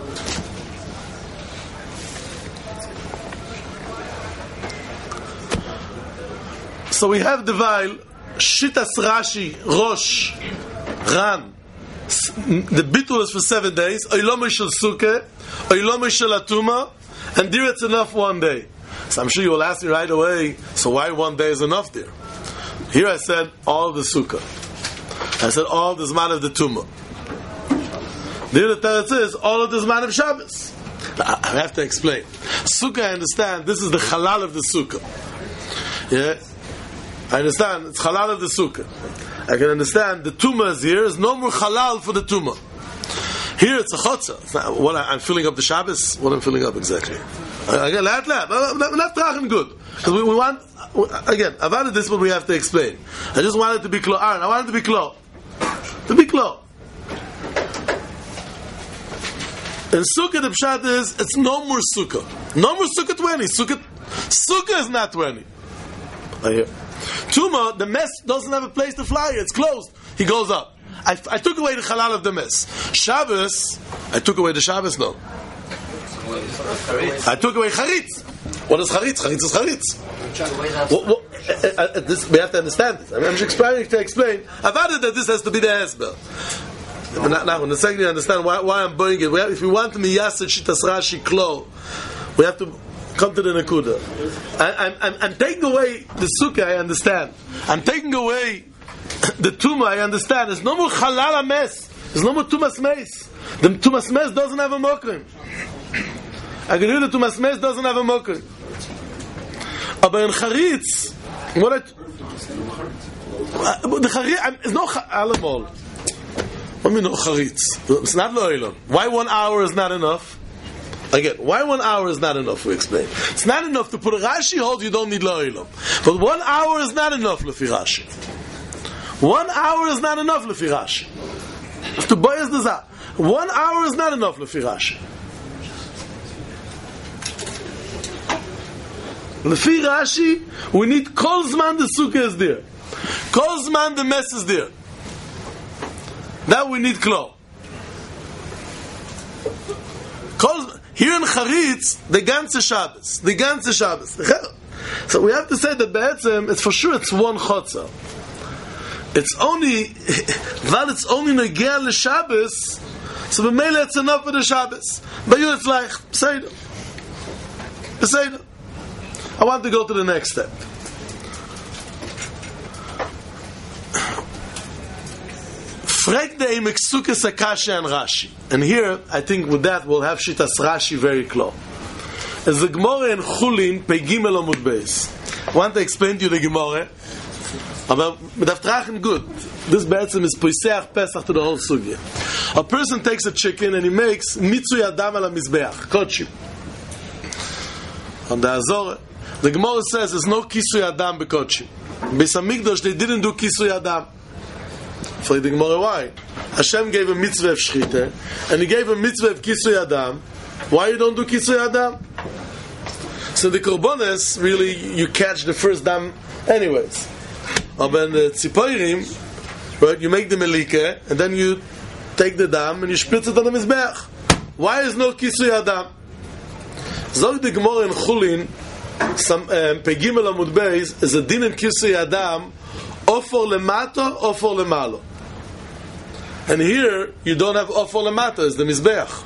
So we have the Vail, Shitas Rashi, Rosh, Ran. The bitul is for 7 days. Oilomei shel sukkah, oilomei shel atuma, and there it's enough 1 day. So I'm sure you will ask me right away, so why 1 day is enough there? Here I said all of the sukkah. I said all of the zman of the tumah. There the teretz is all of the zman of Shabbos. I have to explain. Sukkah, I understand, this is the halal of the sukkah. Yeah? I understand, it's halal of the sukkah. I can understand the tumah is here, is no more halal for the tumah. Here it's a chotza. What I'm filling up the Shabbos? What I'm filling up exactly? Again, not trachen good. Because we want, again, about this what we have to explain. I just want it to be clear. I want it to be clear. To be clear. In Sukkah, the pshat is, it's no more Sukkah. No more Sukkah 20. Sukkah is not 20. I hear. Tumah, the mess doesn't have a place to fly. It's closed. He goes up. I took away the halal of the mess. Shabbos, I took away the Shabbos, no. I took away charitz. What is charitz? Charitz is charitz. This, we have to understand this. I'm just trying to explain. I've added that this has to be the hesber. Now, in the second you understand why I'm buying it. If we want to miyased shitas Rashi klo, we have to come to the Nakuda. I'm taking away the sukkah, I understand. I'm taking away the tumah, I understand. There's no more halal mess. There's no more tumas mes. The tumas mes doesn't have a mokrim. I can hear the tumas mes doesn't have a mokrim. But in charitz, the charitz is no alamol. What do you mean no charitz? It's not lo'ilon. Why 1 hour is not enough? Again, why 1 hour is not enough, we explain. It's not enough to put a Rashi holds you don't need La'olam. But 1 hour is not enough, Lefi Rashi. 1 hour is not enough, Lefi Rashi. To boys the Zah. 1 hour is not enough, Lefi Rashi. Lefi Rashi, we need Kol Zman the Sukkah is there. Kol Zman the mess is there. That we need Klo. Here in Charitz, the ganze Shabbos. The ganze Shabbos. So we have to say that Be'etzem, it's for sure it's 1 Chotzer. It's only, while it's only Negea l'Shabbos, so b'meila it's enough for the Shabbos. But you, it's like, Beseder. I want to go to the next step. Frag the Emek Sukkos Akasha and Rashi. And here, I think with that, we'll have Shitas Rashi very close. As the Gemara in Chulin, Pegimel Amud Beis. I want to explain to you the Gemara. Aber mit Aftrachen good. This be'etzem is Poiseach Pesach to the whole sugya. A person takes a chicken and he makes Mitzui Adam ala Mizbeach, Kodshim. On the Azor, the Gemara says there's no Kisui Adam bekodshim. Beis Hamikdash, they didn't do Kisui Adam. For the Gemara, why? Hashem gave a mitzvah of Shchita, and He gave a mitzvah of Kisui Adam. Why you don't do Kisui Adam? So the Korbanos, really, you catch the first dam anyways. Aber in the Tzipoirim, right, you make the Melike, and then you take the dam, and you spritz it on the Mizbeach. Why is no Kisui Adam? Zog the Gemara in Chulin, Pegimel Amud Beis, is a din in Kisui Adam, Ofor Lemato, Ofor Lemalo. And here, you don't have Ofor Lemato, it's the Mizbeach.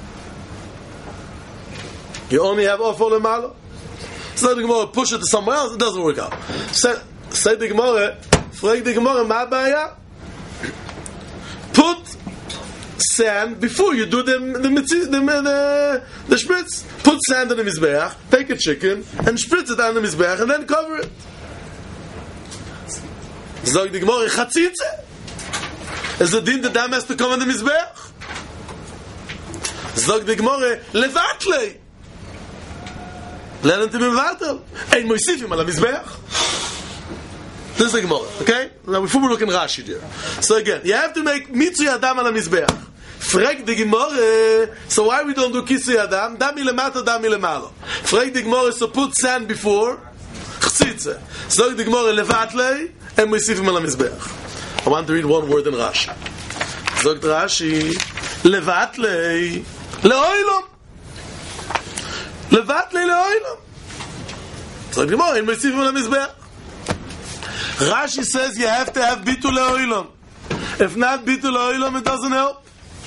You only have Ofor Lemalo. So the Gemara push it to somewhere else, it doesn't work out. Say the Gemara, frag the Gemara, ma baya? Put sand before you do the spritz. Put sand on the Mizbeach, take a chicken, and spritz it on the Mizbeach, and then cover it. Zog the Gemara, chatzitze. Is the din the dam has to come on the Mizbeach? Zog the Gemara, levatlei. Lernen to be mevatel. Ein moisifim ala Mizbeach. This is the Gemara, okay? Now before we look in Rashi there. So again, you have to make Mitzui Adam ala Mizbeach. Frag the Gemara, so why we don't do Kisui Adam? Dami lemata, dami lemalo. Frag the Gemara, so put sand before, chtzitze. So the Gemara, levatlei, and moisifim ala Mizbeach. I want to read one word in Rashi. Zogt Rashi, levatlei, leoilom. Levatlei leoilom. So the Gemara, and moisifim ala Mizbeach. Rashi says you have to have bitul leoilom. If not bitul leoilom, it doesn't help.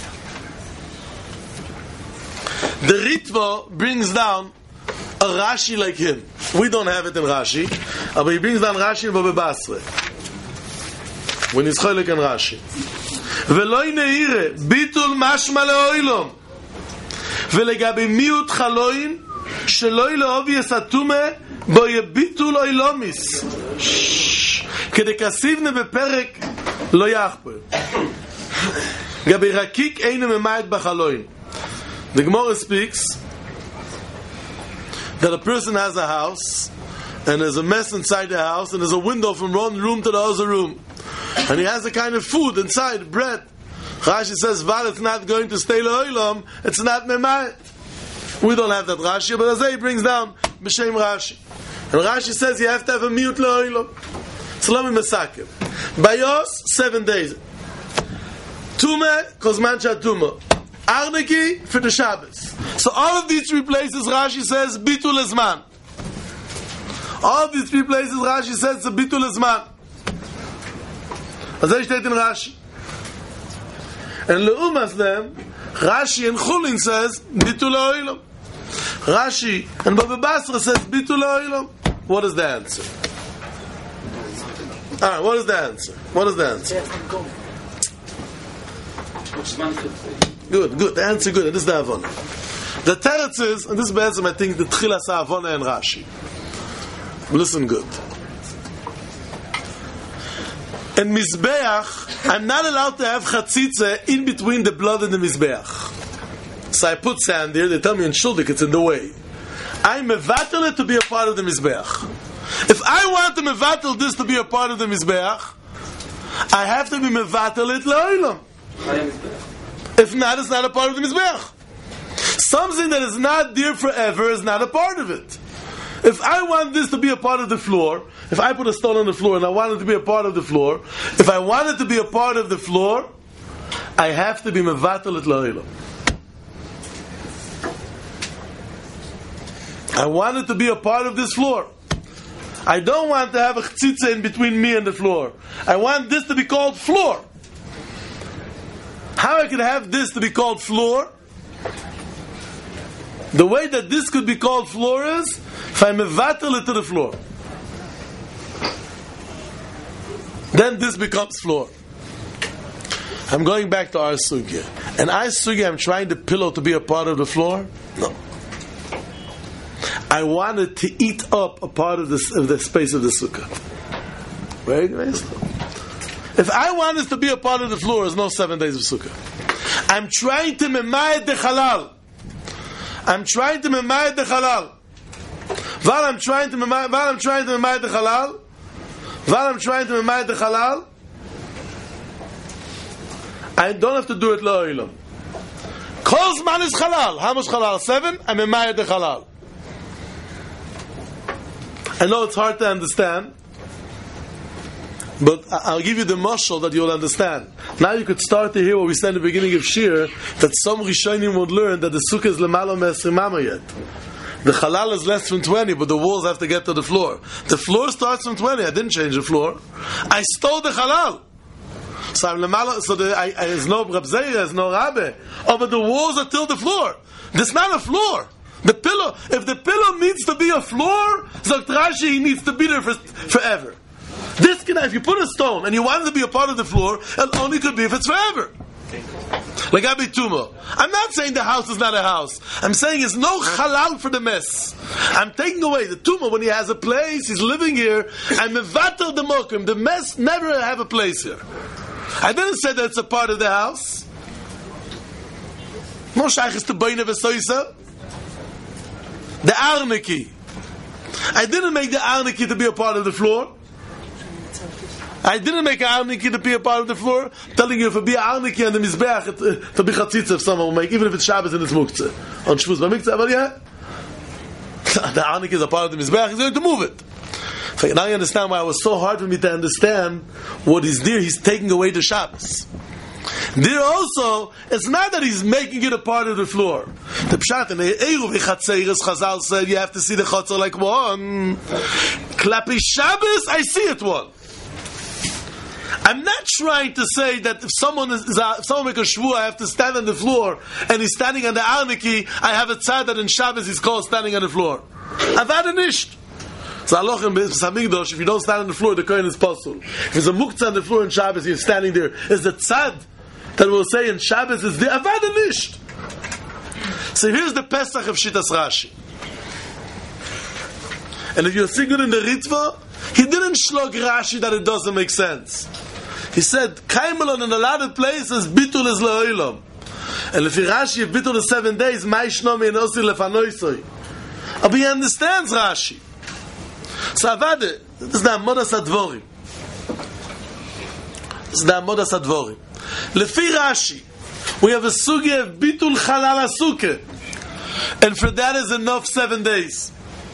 The Ritva brings down a Rashi like him. We don't have it in Rashi, but he brings down Rashi in Baba Basra. When he's cholik in Rashi. Veloi neire, bitul mashma leoilom. Velegabi miut chaloin, sheloi leovi esatume, boye bitul oilomis. כדי כסיבנה בפרק לא יחפר. גבי רקיק אינו ממעט בחלוין. The Gemara speaks that a person has a house and there's a mess inside the house and there's a window from one room to the other room and he has a kind of food inside, bread. Rashi says, well, it's not going to stay le'olam, it's not mema'et. We don't have that Rashi, but as he brings down B'Shem Rashi. And Rashi says you have to have a miut le'olam. Salami Masakim. Bayos, 7 days. Tume, Kozmancha Tumo. Arniki, for the Shabbos. So all of these 3 places, Rashi says, Bitul Ezman. All of these 3 places, Rashi says, it's a Bitul Ezman. As I state in Rashi. And Leumas them, Rashi in Chulin says, Bitul Oilam. Rashi and Baba Basra says, Bitul Oilam. What is the answer? Alright, what is the answer? What is the answer? Good. The answer good. And this is the Avona. The teretz is, and this is I think, the Tchilas Avona and Rashi. Listen good. In Mizbeach, I'm not allowed to have chatzitze in between the blood and the Mizbeach. So I put sand there. They tell me in Shuldik it's in the way. I mevatel it to be a part of the Mizbeach. If I want to mevatel this to be a part of the Mizbeach, I have to be mevatel it la'olam. If not, it's not a part of the Mizbeach. Something that is not there forever is not a part of it. If I want this to be a part of the floor, if I put a stone on the floor and I want it to be a part of the floor, if I want it to be a part of the floor, I have to be mevatel it la'olam. I want it to be a part of this floor. I don't want to have a chtzitza in between me and the floor. I want this to be called floor. How I can have this to be called floor? The way that this could be called floor is if I mevatel it to the floor. Then this becomes floor. I'm going back to our sugya. And our sugya, I'm trying the pillow to be a part of the floor? No. I wanted to eat up a part of the space of the sukkah. Very nice. If I want this to be a part of the floor, there's no 7 days of sukkah. I'm trying to memayed the halal. I'm trying to memayed the halal. While I'm trying to memayed the halal, I don't have to do it la'olam. Kol zman is halal. How much halal? 7? I'm memayed the halal. I know it's hard to understand, but I'll give you the mashal that you'll understand. Now you could start to hear what we said in the beginning of Shir, that some Rishonim would learn that the sukkah is lemala me'esrim amma yet. The halal is less than 20, but the walls have to get to the floor. The floor starts from 20. I didn't change the floor. I stole the halal. So I'm lemala. So there's no Rab Zeir, there's no Rabbe. Oh, but the walls are till the floor. This is not a floor. The pillow, if the pillow needs to be a floor, Zok Rashi, he needs to be there forever. This can, if you put a stone and you want it to be a part of the floor, it only could be if it's forever. Like Abi Tuma. I'm not saying the house is not a house. I'm saying it's no halal for the mess. I'm taking away the Tuma when he has a place, he's living here, and mevatel the mokum. The mess never have a place here. I didn't say that it's a part of the house. No shaykh is to boine v'soisa. The Arniki. I didn't make the Arniki to be a part of the floor. I didn't make an Arniki to be a part of the floor. Telling you if it be an Arniki and the Mizbeach, to be Chatzitza if someone will make, even if it's Shabbos and it's Muktzah. On Shvuz B'Miktzah, but yeah. The Arniki is a part of the Mizbeach, he's going to move it. So now you understand why it was so hard for me to understand what is there. He's taking away the Shabbos. There also, it's not that he's making it a part of the floor. The Pshat in the Eruv Chatzeres Chazal said you have to see the Chatzor like one. Klapi Shabbos, I see it one. I'm not trying to say that if someone make a shvuah, I have to stand on the floor, and he's standing on the Arniki, I have a tzad that in Shabbos he's called standing on the floor. I've had a nisht. So Aloch in Samigdosh, if you don't stand on the floor, the kohen is pasul. If there's a muktzah on the floor in Shabbos, you're standing there. Is the tzad that will say in Shabbos is there? I've had a nisht. So here's the Pesach of Shittas Rashi. And if you're singing in the Ritva, he didn't shlog Rashi that it doesn't make sense. He said, Kaimelon in a lot of places, Bitul is La'olam. And if Rashi, if Bitul is 7 days, Ma'ishnomi and Osi Lefanoisoi. But he understands Rashi. So Avade, this is the Amodas Advorim. This is the Amodas Advorim. Lefi Rashi, we have a sugya of Bitul Chalal HaSukkah. And for that is enough 7 days.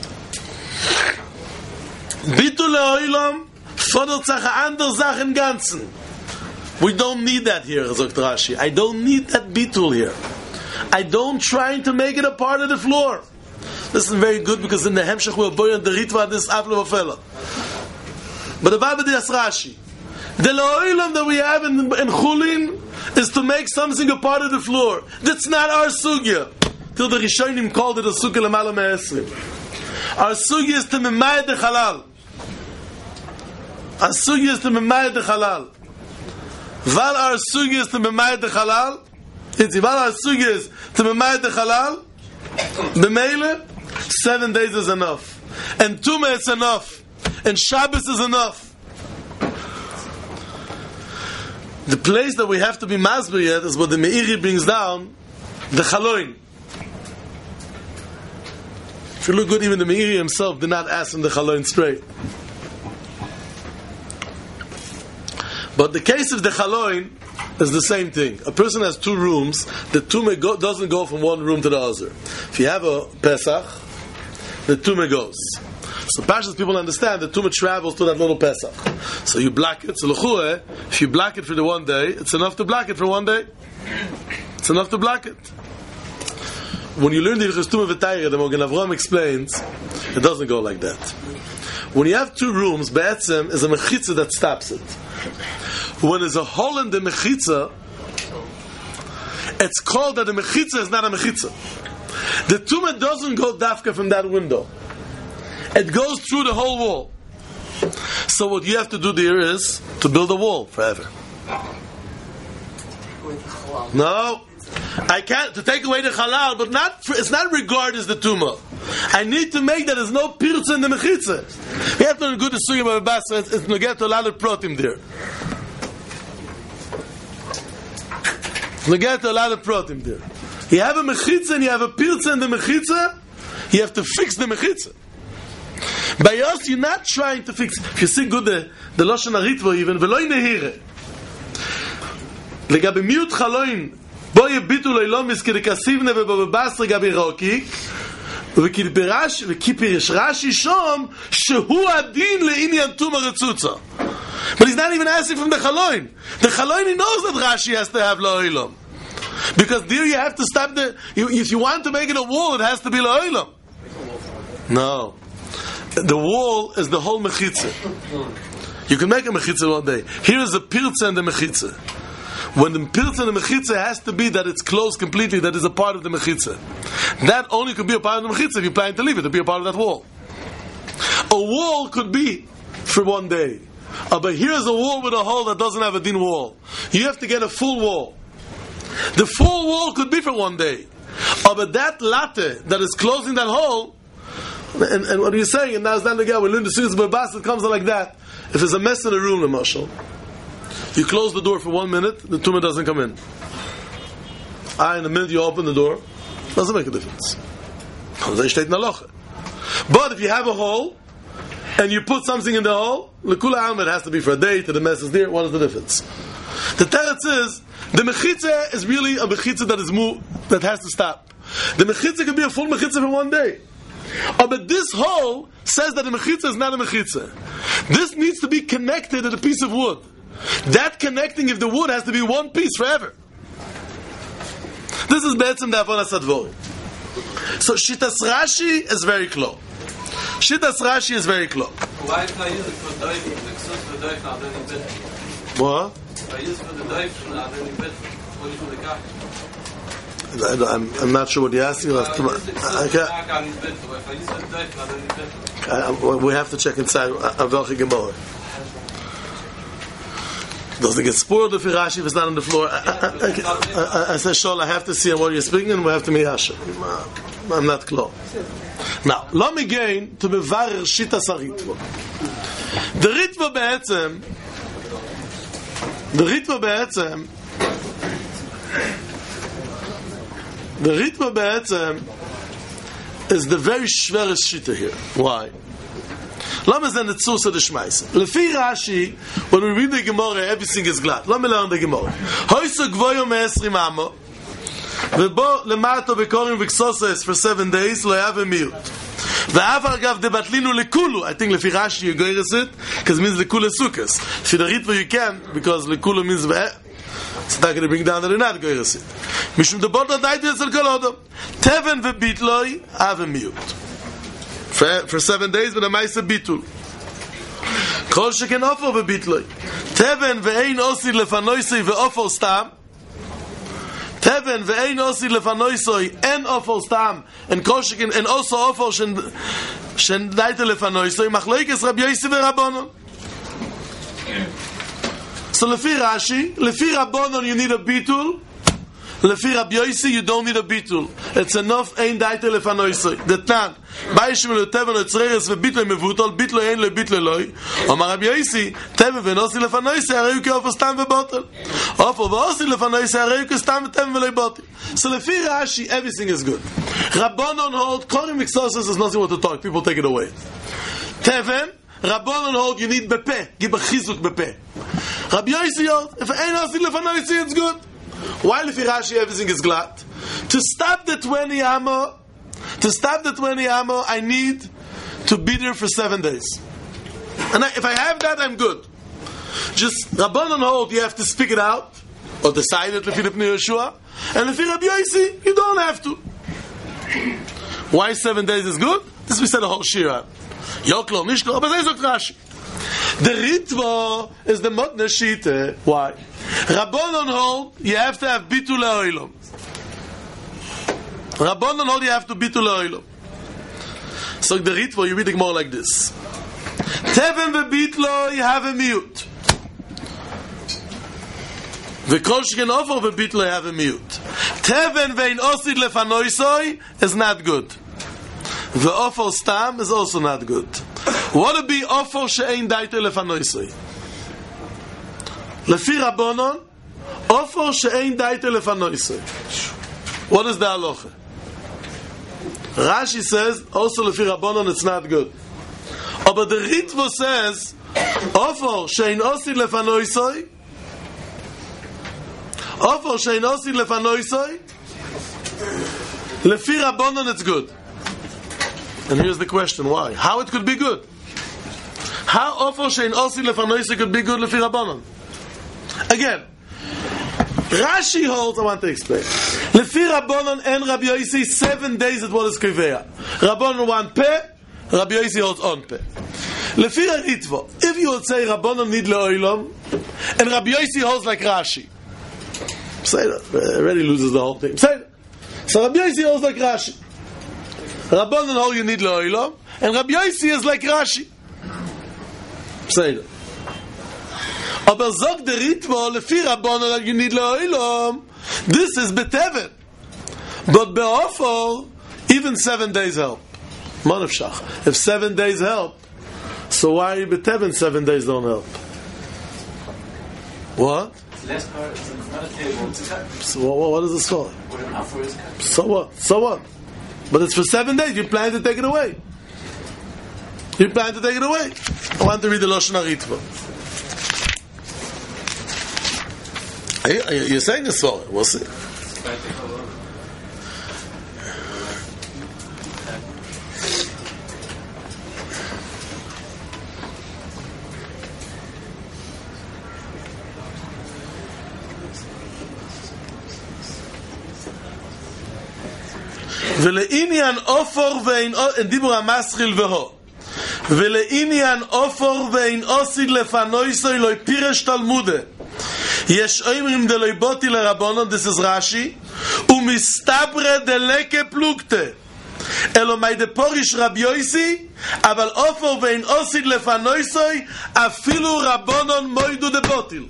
Bitul La'olam, fordert sich eine andere Sache im Ganzen. We don't need that here, sagt Rashi. I don't need that bitul here. I don't trying to make it a part of the floor. This is very good because in the Hemshech we'll boy on the Ritva this Avlo Vafela. But the Bible is Rashi. The La'olam that we have in Chulin is to make something a part of the floor. That's not our sugya. Till the Rishonim called it a sugya l'mala me'esrim. Our sugya is to memayed the halal. Our sugya is to memayed the halal. Val our sugya is to memayed the halal. Val our sugya is to memayed the halal. The Meile, 7 days is enough. And Tumah is enough. And Shabbos is enough. The place that we have to be masber yet is what the Meiri brings down The Chaloin. If you look good, even the Meiri himself did not ask him the Chaloin straight. But the case of the Chaloin is the same thing. A person has two rooms. The tumah doesn't go from one room to the other. If you have a Pesach, the tumah goes. So Pashas people understand the tumah travels to that little Pesach. So you block it. So l'chueh, if you block it for the one day, it's enough to block it for one day. It's enough to block it. When you learn the Hilchos Tumah V'Tayra, the Mogen Avraham explains, it doesn't go like that. When you have two rooms, Be'etzem is a mechitza that stops it. When there's a hole in the mechitza, it's called that the mechitza is not a mechitza. The tumah doesn't go dafka from that window. It goes through the whole wall. So what you have to do there is to build a wall forever. No, I can't to take away the halal, but it's not regarded as the tumah. I need to make that there's no pirza in the mechitza. We have to go to Sugya Babasa. It's going to get a lot of protim there. You have a mechitza and you have a pirza in the mechitza. You have to fix the mechitza. By us, you're not trying to fix. If you see good the Lashon HaRitva even v'lo nehire. Legabe miut chaloin bo yebitu loilomis kedekasivne v'babas legabe roki v'kidberash v'kipirish Rashi shom shehu adin le'inyan tumah retzutza. But he's not even asking from the chaloin. The chaloin, he knows that Rashi has to have lo'olam. Because there you have to stop if you want to make it a wall, it has to be lo'olam. No. The wall is the whole mechitza. You can make a mechitza one day. Here is a pirza and the mechitza. When the pirza and the mechitza has to be that it's closed completely, that is a part of the mechitza. That only could be a part of the mechitza if you plan to leave it, to be a part of that wall. A wall could be for one day. But here's a wall with a hole that doesn't have a din wall. You have to get a full wall. The full wall could be for one day. But that latte that is closing that hole, and what are you saying? And now it's not the guy. We learn the Sudas Babas, it comes like that. If there's a mess in a room, Marshal, you close the door for 1 minute, the tumah doesn't come in. In the minute you open the door, doesn't make a difference. But if you have a hole, and you put something in the hole, l'kula alma, it has to be for a day, to the mess is there, what is the difference? The teretz is, the mechitza is really a mechitza that has to stop. The mechitza can be a full mechitza for one day. But this hole says that the mechitza is not a mechitza. This needs to be connected to the piece of wood. That connecting, if the wood has to be one piece forever. This is be'etzem the Avonas HaDvorim. So Shitas Rashi is very close. Shitas Rashi is very close. Why if I use it for doif, the ksus for doif, not any bit? What? If I use it for the doif, not any bit, what is the kach? I'm not sure what you're asking. We have to check inside Avelchi Gemara. Doesn't get spoiled if Rashi if it's not on the floor. I said, Shol, I have to see what you're speaking, and we have to meet Hashem. I'm not close. Now, let me gain to mevarer Shitas HaRitva. The Ritva be'etzem is the very shverest shita here. Why? Lama is the Netzusa de Shmeise. Lefi Rashi, when we read the Gemara, everything is glad. Let me learn the Gemara. Hoyso gvoyo me'esrim amo, v'bo lemato bekorim v'ksoses for 7 days, lo yave miut. V'av agav debatlinu lekulu. I think lefi Rashi you go it, because it means lekulu sukkos. For the Ritva you can, because lekulu means it's not going to bring down that they're not going to see. Mishum the bottom died is el kolodom. Teven vebitloi have a mute. For 7 days, but a ma'isa bitul. Kol sheken ofo vebitloi. Teven ve'ein osi lefanoisoi ve'ofo stam. Teven ve'ein osi lefanoisoi en ofo stam. And kol sheken en also ofo shen daite lefanoisoi. Machloikes Rabbi Yossi ve'Rabbanon. So lefi Rashi, lefi Rabbanon you need a bitul. Lefi Rabbi Yossi, you don't need a bitul. It's enough ein daite lefanoisoi. The tan. Baishim leteven etzreres vebitloi mevutol, bitloi ein le bitloi loi. Omar Rabbi Yossi, teven venosi lefanoisoi, areu ki ofo stam vebotel. Ofo veosi lefanoisoi, areu ki stam veteven veloi botel. So lefi Rashi, everything is good. Rabbanon hold, Korim Exorcis is nothing what to talk. People take it away. Teven, Rabbanon hold, you need bepe. Give a chizuk bepe. Rabbi Yossi hold, if ein osi lefanoisoi, it's good. While if Rashi everything is glad, to stop the 20 ammo, I need to be there for 7 days. And if I have that, I'm good. Just Rabbanon hold, you have to speak it out, or decide it Lefi Ibn Yeshua, and Lefi Rabbi Yossi, you don't have to. Why 7 days is good? This we said a whole shira. Yoklo, Nishko, but there's a Rashi. The Ritva is the Motne Shite. Why? Rabbanon hold, you have to have bitul ha'olam. Rabbanon hold, you have to bitul ha'olam. So the Ritva, you read it more like this. Teven ve'bitlo, you have a miut. V'kol sheken offer ve'bitlo, you have a miut. Teven ve'in osid lefanoisoi is not good. Ve'offer stam is also not good. What would be offer she'ein daite lefanoisoi? Lefi Rabbanon, offer she'ein daite lefanoisoi. What is the halacha? Rashi says, also Lefi Rabbanon, it's not good. But the Ritva says, offer she'ein osid lefanoisoi, offer she'ein osid lefanoisoi, Lefi Rabbanon, it's good. And here's the question, why? How it could be good? How offer she'ein osid lefanoisoi could be good Lefi Rabbanon? Again, Rashi holds, I want to explain. Lefi Rabbanon and Rabbi Yossi, 7 days at what is Kiveya. Rabbanon one peh, Rabbi Yossi holds on peh. Lefi Ritva, if you would say Rabbanon need le'olam, and Rabbi Yossi holds like Rashi, say that, already loses the whole thing. Say that. So Rabbi Yossi holds like Rashi. Rabbanon hold you need le'olam, and Rabbi Yossi is like Rashi. Say that. Aber zog der Ritva, lefi Rabbanon that you need le'olam, this is beteven. But be'ofor, even 7 days help. Manavshach. If 7 days help, so why beteven 7 days don't help? What? It's less power, it's not a table, it's a cup. So what is this for? What an offer is cut. So what? So what? But it's for 7 days. You plan to take it away. I want to read the Lashon HaRitva. You're saying this for it. We'll see. ולעניין אופור ואין דיבור המסחיל והו ולעניין אופור ואין אוסיד לפנויסוי לא פירש תלמודה יש אומרים דלוי בוטי לרבונון this is רש"י ומסתברא דלקה פלוגתא אלו מי דפוריש רבי יוסי אבל אופור ואין אוסיד לפנויסוי אפילו רבונון מוידו דבוטיל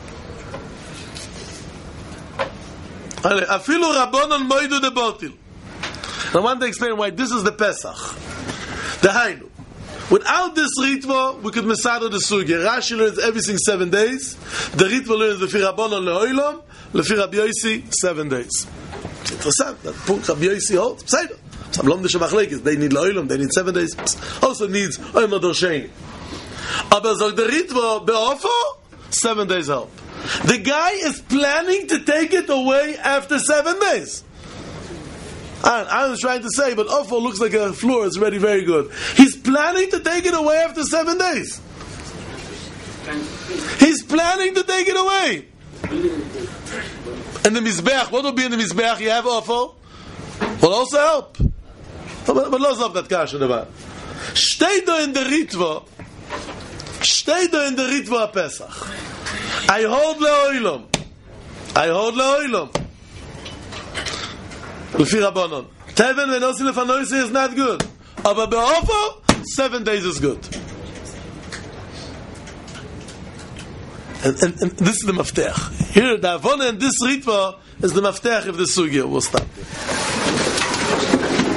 אפילו רבונון מוידו דבוטיל. I want to explain why this is the Pesach. The Hainu. Without this Ritva, we could Mesado the Sugya. Rashi learns everything 7 days. The Ritva learns Lefi Rabbanon le'olam, Lefi Rabbi Yossi 7 days. It's interesting. That point Rabbi Yossi holds. Pseido. Some Lomde Shemachlekes. They need le'olam, they need 7 days. Also needs Oyma Dorshein. Aber so the Ritva be'ofo, 7 days help. The guy is planning to take it away after 7 days. I was trying to say, but Ofo looks like a floor. It's already very good. He's planning to take it away after 7 days. He's planning to take it away. And the Mizbeach, what will be in the Mizbeach? You have Ofo? Will also help. But let's have that kasha about. Stay there in the Ritva. Stay there in the Ritva Pesach. I hold le'olam. Lefi Rabbanon. Teven v'nosi lefanoisi is not good. Aber be'ofo, 7 days is good. And this is the maftech. Here, the Avona and this Ritva is the maftech of the sugya. We'll stop there.